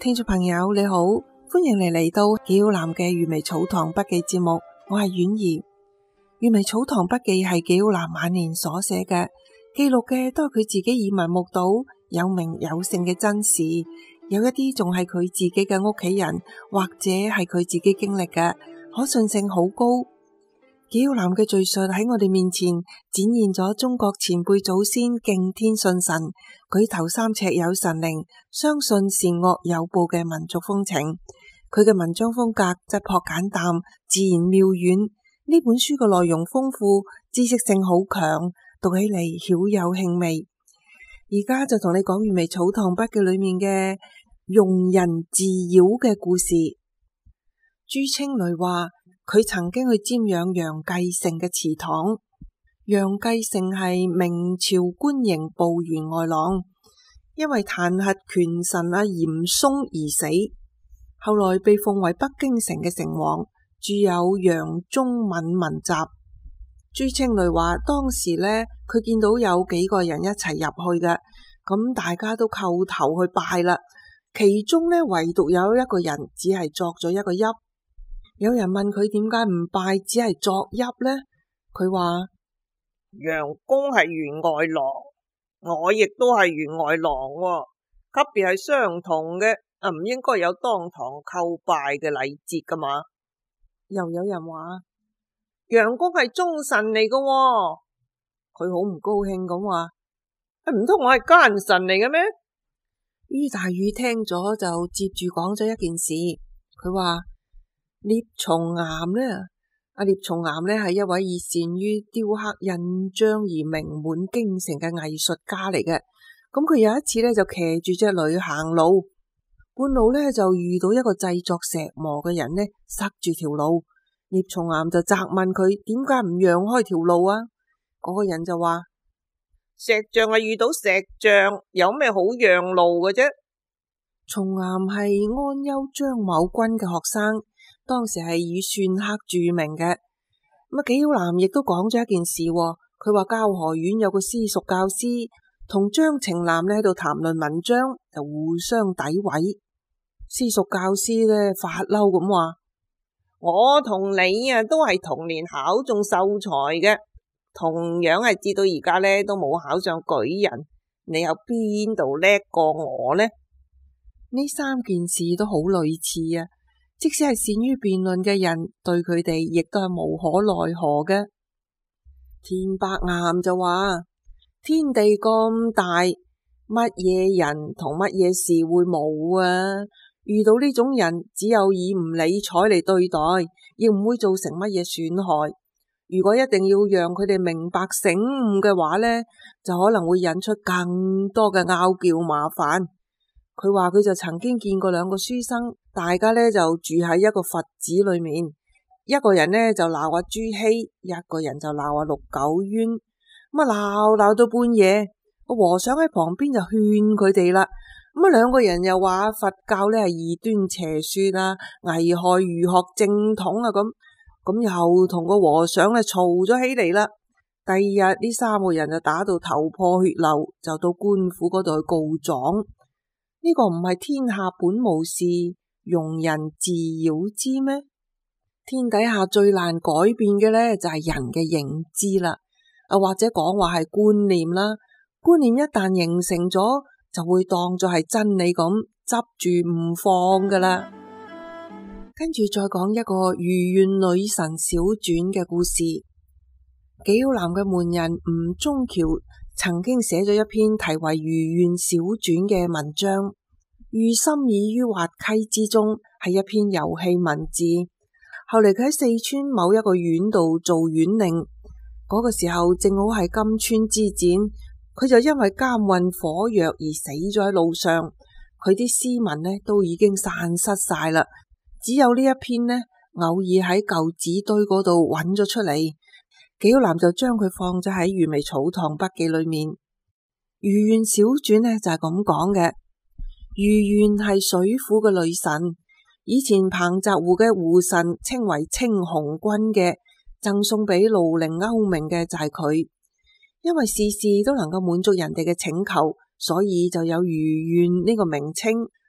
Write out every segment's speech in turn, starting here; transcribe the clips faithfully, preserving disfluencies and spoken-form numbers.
聽眾朋友你好，歡迎你嚟到紀曉嵐嘅閱微草堂筆記節目，我係婉兒。閱微草堂筆記係紀曉嵐晚年所寫嘅，記錄嘅都係佢自己耳聞目睹、有名有姓嘅真事，有一啲仲係佢自己嘅屋企人或者係佢自己經歷嘅，可信性好高。紀曉嵐嘅敘述喺我哋面前展現咗中國前輩祖先敬天信神、舉頭三尺有神靈、相信善惡有報嘅民族風情。佢嘅文章風格質樸簡淡、自然妙遠。呢本書嘅內容豐富，知識性好強，讀起嚟曉有興味。而家就同你講閱微草堂筆記裏面嘅庸人自擾嘅故事。朱青雷話佢曾經去瞻仰楊繼盛嘅祠堂。楊繼盛係明朝官營部員外郎，因為彈劾權臣阿嚴嵩而死，後來被奉為北京城嘅城隍，著有《楊宗敏文集》。朱青雷話當時呢，佢見到有幾個人一齊入去嘅，咁大家都叩頭去拜啦，其中呢，唯獨有一個人只係作咗一個揖。有人問佢點解唔拜，只係作揖呢？佢話楊公係員外郎，我亦都係員外郎，級別係相同嘅，啊唔應該有當堂叩拜嘅禮節噶嘛。 又有人話楊公係忠臣嚟嘅， 佢好唔高興咁話， 唔通我係奸臣嚟嘅咩？ 于大宇聽咗就接住講咗一件事，佢話聶松岩呢，阿聶松岩呢係一位以善於雕刻印章而名滿京城嘅藝術家嚟嘅。咁佢有一次呢就騎住隻驢行路，半路呢就遇到一個製作石磨嘅人呢塞住條路。聶松岩就責問佢點解唔讓開條路啊？嗰、那個人就話石匠係遇到石匠，有咩好讓路嘅啫？ 松岩係安丘張某君嘅學生，當時係以篆刻著名嘅。咁啊，紀曉嵐亦都講咗一件事，佢話交河縣有個私塾教師同張晴南呢喺度談論文章，就互相詆毀。私塾教師呢發嬲咁話： 我同你啊都係同年考中秀才嘅，同樣係至到而家呢都冇考上舉人，你有邊度叻過我呢？ 呢三件事都好類似啊！即使係善於辯論嘅人，對佢哋亦都係無可奈何嘅。田伯岩就話：天地咁大，乜嘢人同乜嘢事會冇啊？遇到呢種人，只有以唔理睬嚟對待，亦唔會造成乜嘢損害。如果一定要讓佢哋明白醒悟嘅話呢，就可能會引出更多嘅拗撬麻煩。佢話佢就曾經見過兩個書生，大家呢就住喺一個佛寺裏面，一個人呢就鬧阿朱熹，一個人就鬧阿陸九淵。咁啊鬧鬧到半夜，個和尚喺旁邊就勸佢哋啦。咁啊兩個人又話佛教呢係異端邪說啦，危害儒學正統啊，咁咁又同個和尚呢嘈咗起嚟啦。第二日呢三個人就打到頭破血流，就到官府嗰度去告狀。呢個唔係天下本無事，庸人自擾之咩？天底下最難改變嘅呢，就係人嘅認知啦，啊或者講話係觀念啦。觀念一旦形成咗，就會當作係真理咁執住唔放噶啦。跟住再講一個愚縣女神小傳嘅故事。紀曉嵐嘅門人吳中橋曾經寫咗一篇題為《愚縣小傳》嘅文章，寓心意於滑稽之中，係一篇遊戲文字。後嚟佢喺四川某一個縣度做縣令，嗰、那個時候正好係金川之戰，佢就因為監運火藥而死咗喺路上。佢啲詩文呢都已經散失晒啦，只有呢一篇呢偶爾喺舊紙堆嗰度揾咗出嚟。紀曉嵐就將佢放咗喺閱微草堂筆記裏面。愚縣小傳呢就係咁講嘅。愚縣係水府嘅女神，以前彭澤湖嘅湖神稱為青紅君嘅，贈送俾怒陵歐明嘅就係佢。因為事事都能夠滿足人哋嘅請求，所以就有愚縣呢個名稱。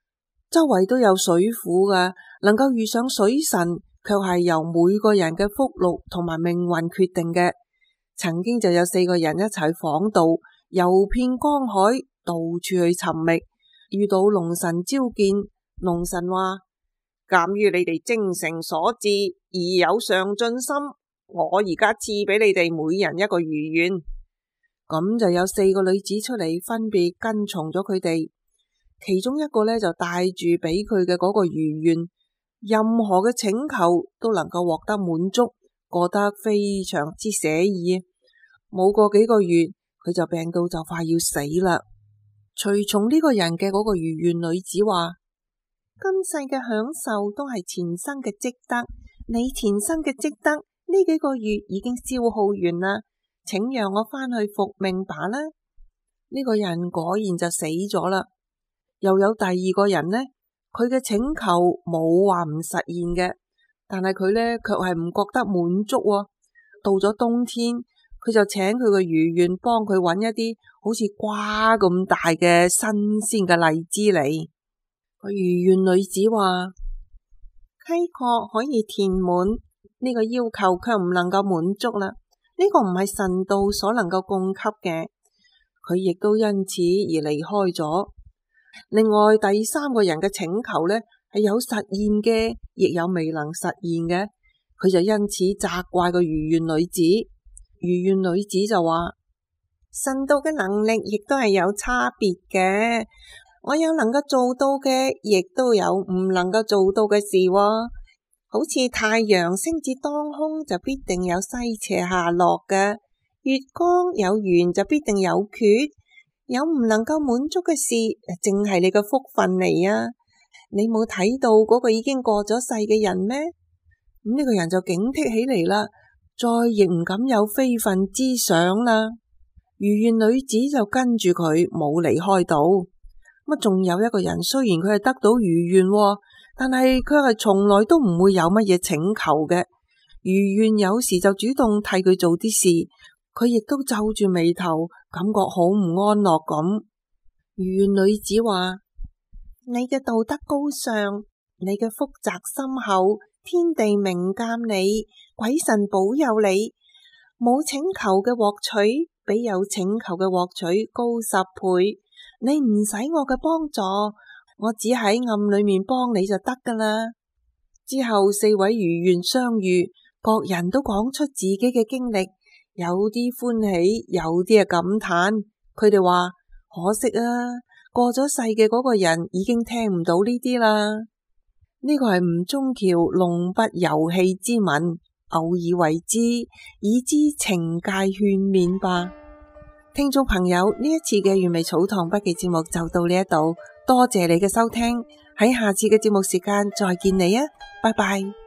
周圍都有水庫㗎，能夠遇上水神，卻係由每個人嘅福祿同埋命運決定嘅。曾經就有四個人一齊訪道，遊遍江海，到處去尋覓，遇到龍神召見。龍神話：鑒於你哋精誠所至，而有上進心，我而家賜俾你哋每人一個如願。咁就有四個女子出嚟，分別跟從咗佢哋。其中一個呢，就帶住俾佢嘅嗰個如願，任何嘅請求都能夠獲得滿足，過得非常之寫意。冇過幾個月，佢就病到就快要死啦。隨從呢個人嘅嗰個如願女子話：今世嘅享受都係前生嘅積德，你前生嘅積德呢幾個月已經消耗完啦，請讓我返去復命吧啦。呢個人果然就死咗啦。又有第二個人呢，佢嘅請求冇話唔實現嘅，但係佢呢卻係唔覺得滿足喎。到咗冬天，佢就請佢嘅如願幫佢揾一啲好似瓜咁大嘅新鮮嘅荔枝嚟。個如願女子話：溪壑可以填滿，呢個要求卻唔能夠滿足啦。呢個唔係神道所能夠供給嘅。佢亦都因此而離開咗。另外第三個人嘅請求呢，係有實現嘅，亦有未能實現嘅。佢就因此責怪個如願女子。如願女子就話：神道嘅能力亦都係有差別嘅，我有能夠做到嘅，亦都有唔能夠做到嘅事喎。好似太陽升至當空就必定有西斜下落嘅，月光有圓就必定有缺。有唔能夠滿足嘅事，正係你嘅福分嚟啊！你冇睇到嗰個已經過咗世嘅人咩？咁呢個人就警惕起嚟啦，再亦唔敢有非分之想啦。如願女子就跟住佢冇離開到。咁仲有一個人，雖然佢係得到如願，但係佢係從來都唔會有乜嘢請求嘅。如願有時就主動替佢做啲事。佢亦都皺住眉頭，感覺好唔安樂咁。如願女子話：你嘅道德高尚，你嘅福澤深厚，天地明鑒你，鬼神保佑你。冇請求嘅獲取，比有請求嘅獲取高十倍。你唔使我嘅幫助，我只喺暗裏面幫你就得噶啦。之後四位如願相遇，各人都講出自己嘅經歷。有啲歡喜，有啲係感嘆。佢哋話：可惜啊，過咗世嘅嗰個人已經聽唔到呢啲啦。呢個係吳中橋弄筆遊戲之文，偶爾為之，以知情戒勸勉吧。聽眾朋友，呢一次嘅原味草堂筆記節目就到呢一度，多謝你嘅收聽，喺下次嘅節目時間再見你啊，拜拜。